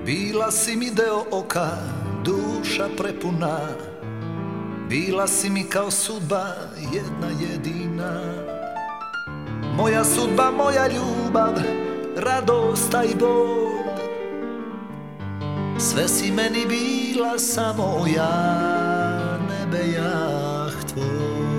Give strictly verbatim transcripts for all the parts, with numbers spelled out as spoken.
Bila si mi deo oka, duša prepuna, bila si mi kao sudba jedna jedina. Moja sudba, moja ljubav, radost i bol, sve si meni bila, samo ja ne bejah tvoj.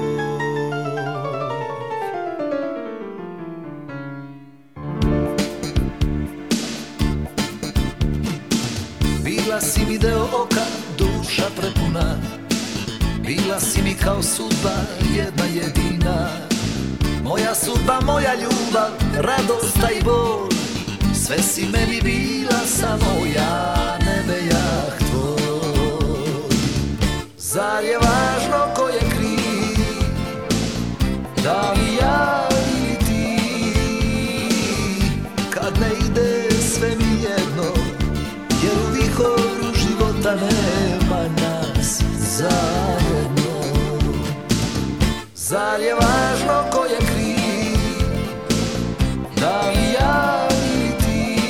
Bila si mi deo oka, duša prepuna, bila si mi kao sudba jedna jedina. Moja sudba, moja ljubav, radost i bol, sve si meni bila, samo ja ne bejah tvoj. Zar je važno ko je kriv, da li ja ili ti, kad ne ide sve mi jedno, jer u vihoru života nema nas zajedno. Zar je važno ko je kriv, da li ja ili ti,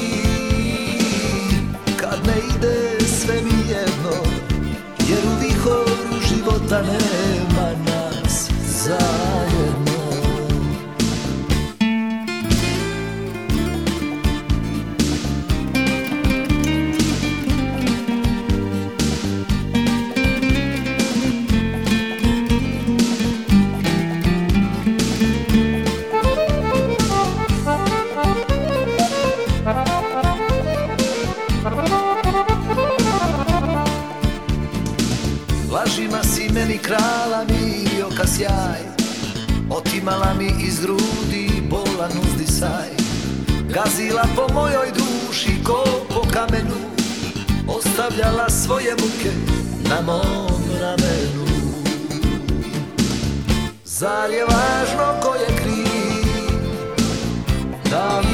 kad ne ide sve mi jedno, jer u vihoru života nema nas zajedno. Lažima si meni krala mi oka sjaj, otimala mi iz grudi bolan uzdisaj, gazila po mojoj duši ko po kamenu, ostavljala svoje muke na mom ramenu. Zar je važno ko je kriv, da li